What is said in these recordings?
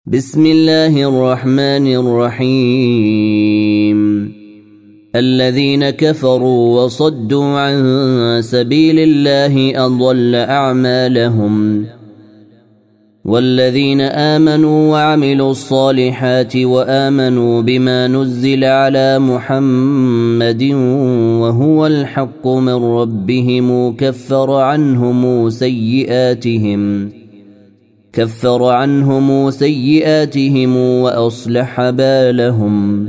بسم الله الرحمن الرحيم. الذين كفروا وصدوا عن سبيل الله أضل أعمالهم، والذين آمنوا وعملوا الصالحات وآمنوا بما نزل على محمد وهو الحق من ربهم كفر عنهم سيئاتهم وأصلح بالهم.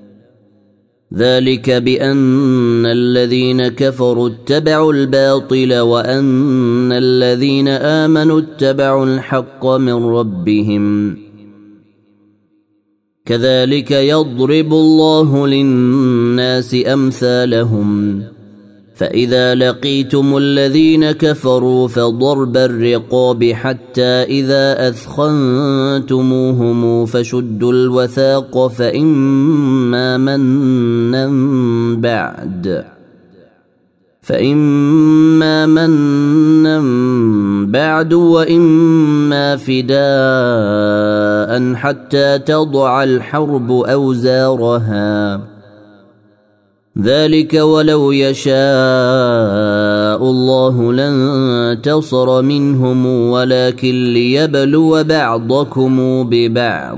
ذلك بأن الذين كفروا اتبعوا الباطل وأن الذين آمنوا اتبعوا الحق من ربهم. كذلك يضرب الله للناس أمثالهم. فإذا لقيتم الذين كفروا فضرب الرقاب حتى إذا أثخنتموهم فشدوا الوثاق فإما منا بعد وإما فداء حتى تضع الحرب أوزارها. ذلك ولو يشاء الله لانتصر منهم ولكن ليبلو بعضكم ببعض.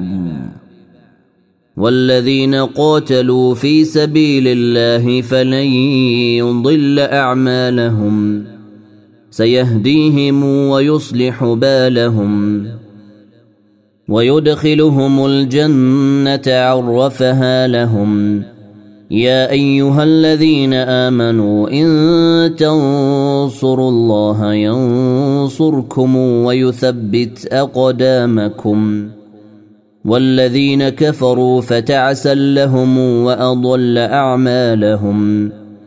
والذين قاتلوا في سبيل الله فلن يضل أعمالهم، سيهديهم ويصلح بالهم ويدخلهم الجنة عرفها لهم. يا أيها الذين آمنوا إن تنصروا الله ينصركم ويثبت أقدامكم. والذين كفروا فتعسا لهم وأضل أعمالهم.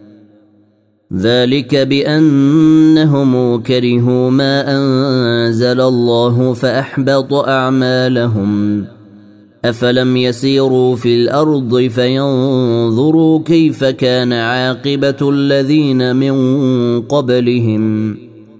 ذلك بأنهم كرهوا ما أنزل الله فأحبط أعمالهم. أفلم يسيروا في الأرض فينظروا كيف كان عاقبة الذين من قبلهم.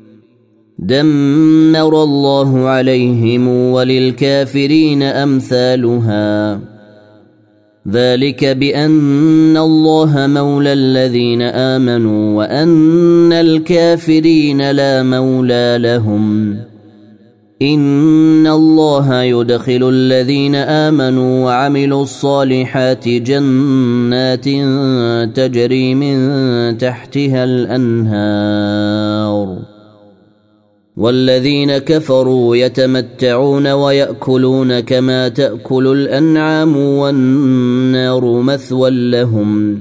دمر الله عليهم وللكافرين أمثالها. ذلك بأن الله مولى الذين آمنوا وأن الكافرين لا مولى لهم. إن الله يدخل الذين آمنوا وعملوا الصالحات جنات تجري من تحتها الأنهار. والذين كفروا يتمتعون ويأكلون كما تأكل الأنعام والنار مثوى لهم.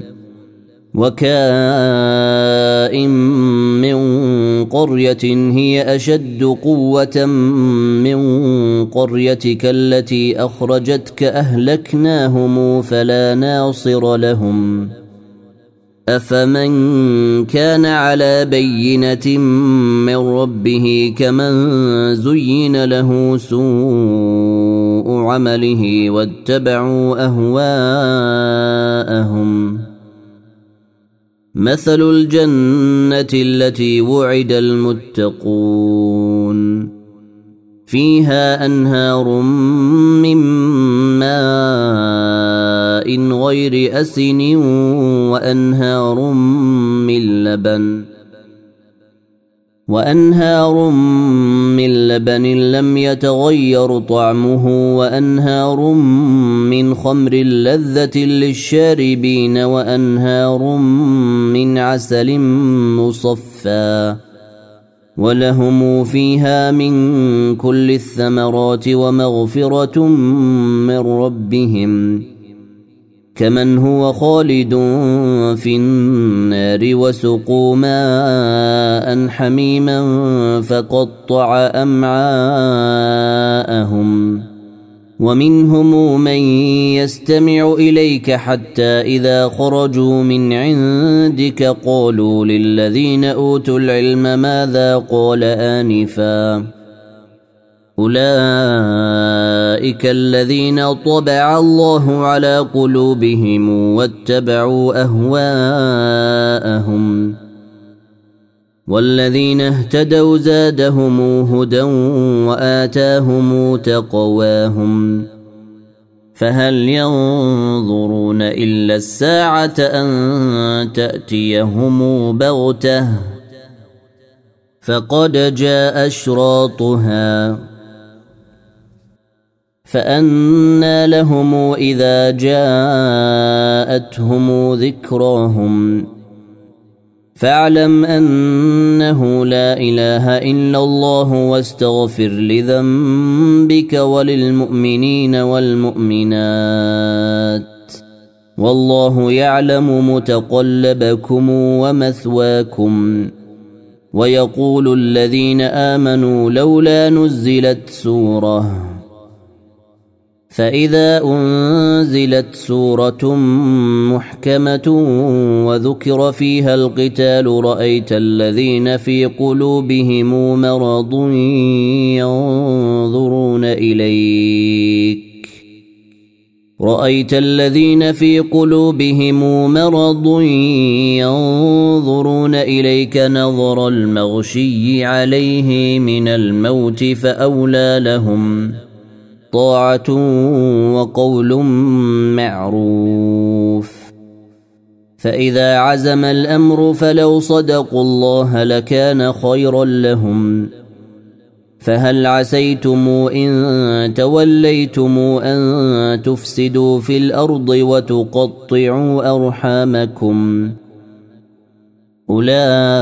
وكائن من قرية هي أشد قوة من قريتك التي أخرجتك أهلكناهم فلا ناصر لهم. أفمن كان على بينة من ربه كمن زين له سوء عمله واتبعوا أهواءهم. مثل الجنة التي وعد المتقون فيها أنهار من ماء غير أسن وأنهار من لبن لم يتغير طعمه وأنهار من خمر لذة للشاربين وأنهار من عسل مصفى ولهم فيها من كل الثمرات ومغفرة من ربهم كمن هو خالد في النار وسقوا ماء حميما فقطع أمعاءهم. ومنهم من يستمع إليك حتى إذا خرجوا من عندك قالوا للذين أوتوا العلم ماذا قال آنفا. أولئك الذين طبع الله على قلوبهم واتبعوا أهواءهم. والذين اهتدوا زادهم هدى وآتاهم تقواهم فهل ينظرون إلا الساعة أن تأتيهم بغتة فقد جاء أشراطها فأنى لهم إذا جاءتهم ذكراهم فاعلم أنه لا إله إلا الله واستغفر لذنبك وللمؤمنين والمؤمنات والله يعلم متقلبكم ومثواكم ويقول الذين آمنوا لولا نزلت سورة فإذا أنزلت سورة محكمة وذكر فيها القتال رأيت الذين في قلوبهم مرض ينظرون إليك نظر المغشي عليه من الموت فأولى لهم طاعة وقول معروف فإذا عزم الأمر فلو صدقوا الله لكان خيرا لهم فهل عسيتم إن توليتم أن تفسدوا في الأرض وتقطعوا أرحامكم أولئك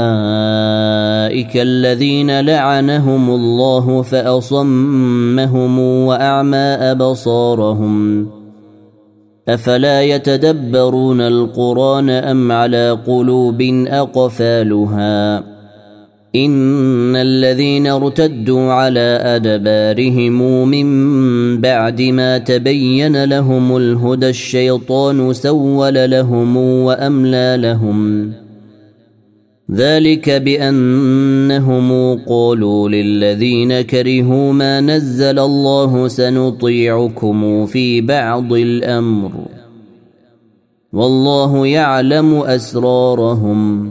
الذين لعنهم الله فأصمهم وأعمى أبصارهم أفلا يتدبرون القرآن أم على قلوب أقفالها إن الذين ارتدوا على أدبارهم من بعد ما تبين لهم الهدى الشيطان سول لهم وأملى لهم ذلك بأنهم قالوا للذين كرهوا ما نزل الله سنطيعكم في بعض الأمر والله يعلم أسرارهم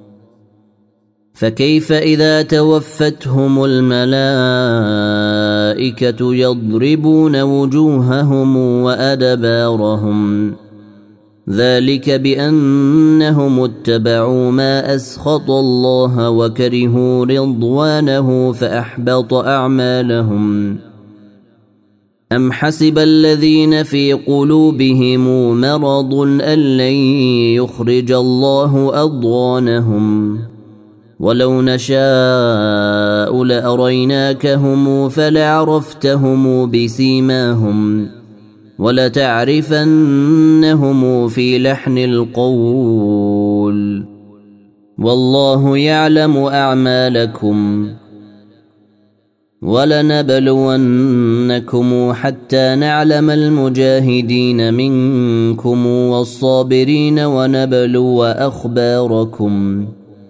فكيف إذا توفتهم الملائكة يضربون وجوههم وأدبارهم ذلك بأنهم اتبعوا ما أسخط الله وكرهوا رضوانه فأحبط أعمالهم أم حسب الذين في قلوبهم مرض أن لن يخرج الله أضغانهم ولو نشاء لأريناكهم فلعرفتهم بسيماهم ولتعرفنهم في لحن القول والله يعلم أعمالكم ولنبلونكم حتى نعلم المجاهدين منكم والصابرين ونبلو أخباركم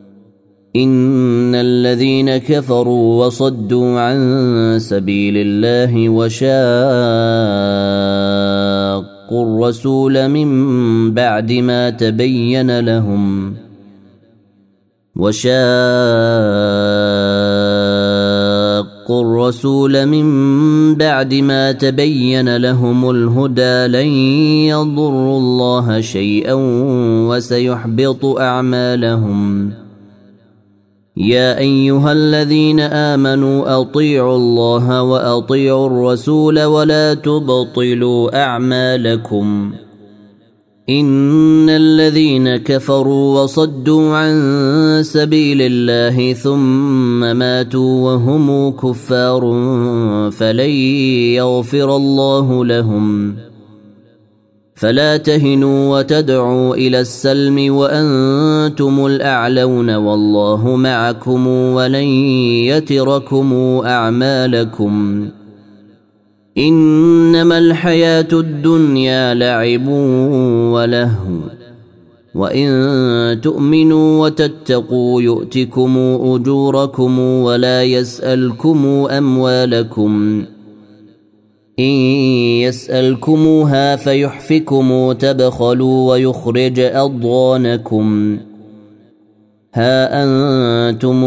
إن الذين كفروا وصدوا عن سبيل الله وشاقوا الرسول من بعد ما تبين لهم الهدى لن يضروا الله شيئا وسيحبط أعمالهم يا أيها الذين آمنوا أطيعوا الله وأطيعوا الرسول ولا تبطلوا أعمالكم إن الذين كفروا وصدوا عن سبيل الله ثم ماتوا وهم كفار فلن يغفر الله لهم فلا تهنوا وتدعوا إلى السلم وأنتم الأعلون والله معكم ولن يتركم أعمالكم إنما الحياة الدنيا لعب ولهو وإن تؤمنوا وتتقوا يؤتكم أجوركم ولا يسألكم أموالكم إن يسألكموها فيحفكم تبخلوا ويخرج أضغانكم ها أنتم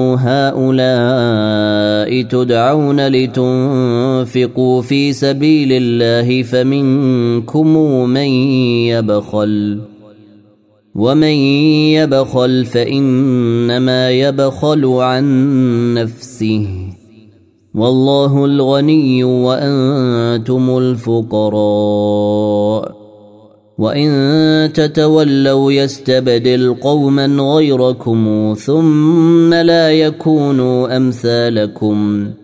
هؤلاء تدعون لتنفقوا في سبيل الله فمنكم من يبخل ومن يبخل فإنما يبخل عن نفسه والله الغني وأنتم الفقراء وإن تتولوا يستبدل قوما غيركم ثم لا يكونوا أمثالكم